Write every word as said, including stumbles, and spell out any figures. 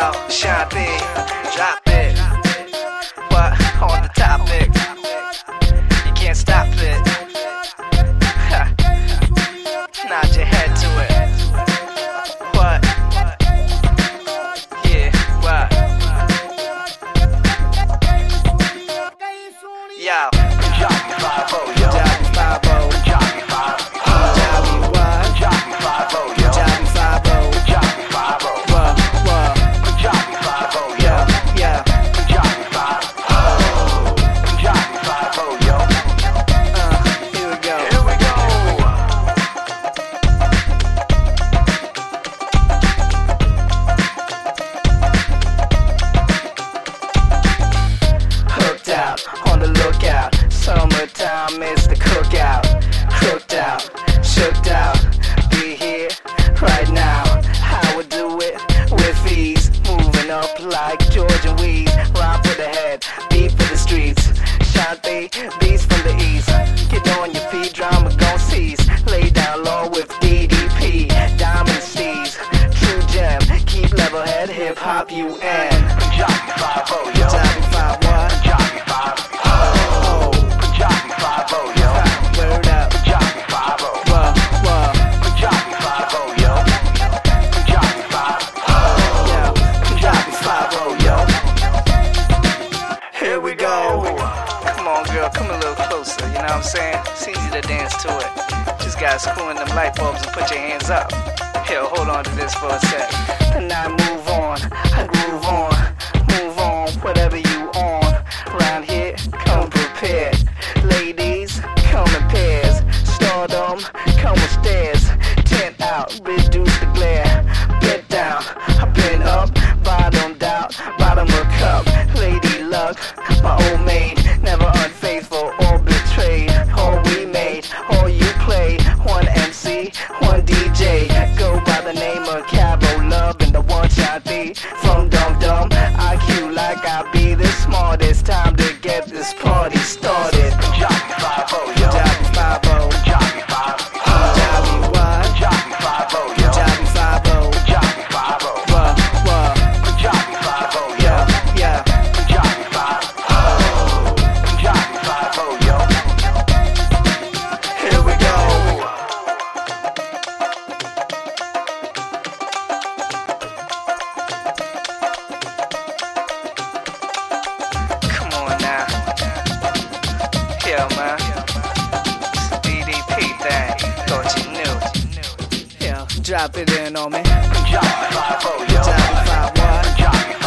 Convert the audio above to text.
Yo, Shanti, drop it. What on the topic? You can't stop it. Ha. Nod your head to it. What? Yeah, what? Yo, Jockey five oh, yo. Jockey five oh. Jockey five. Jockey what? Jockey five oh, yo. Jockey five oh. Jockey five oh. What? What? Jockey five oh, yo. Yeah, yeah. Jockey five oh. Jockey five oh, yo. Uh, here we go. Here we go. Hooked out, on the lookout. Summertime is the cookout. Crooked out, shooked out. Be here right now. I would do it with ease. Moving up like Georgian weed. Rhyme for the head, beat for the streets. Shanti, beats from the east. Get on your feet, drama gon' cease. Lay down low with D D P. Diamond C's, true gem. Keep level head, hip hop U N. Jockey five oh, yo. Jockey five what? Jockey five Oh, Jockey five oh, yo. word up. Jockey five oh. Whoa, whoa. Jockey five oh, yo. Jockey five Yeah, Jockey five oh, yo. Here we go. Come on, girl, come a little closer. You know what I'm saying? It's easy to dance to it. Just gotta screw in them light bulbs and put your hands up. Here, hold on to this for a sec. And I move on, I groove on, move on, whatever you on. Round here, come prepared. Ladies, come in pairs. Stardom, come with stairs. Tent out, reduce the glare. Get down, I've been up, bottomed out, bottom of cup. Lady luck, my old maid, never unfaithful or betrayed. All we made, all you played. One M C, one D J. Go by the name of Cabo Love and the one Shanti. From Dum Dum, I Q like I be the smartest. Time to get this party started. Jockey five oh, yo. Jockey five oh. Jockey five Jockey what? Jockey five oh, yo. Jockey five oh. Jockey five oh. What? What? Jockey five oh, yo. Yeah, yeah. Jockey five oh. Jockey five oh, yo. Here we go. Come on now. Yeah, man. It's the D D P thing. Thought you knew. Yeah, drop it in on me. Jockey five oh, yo. Jockey five what? Jockey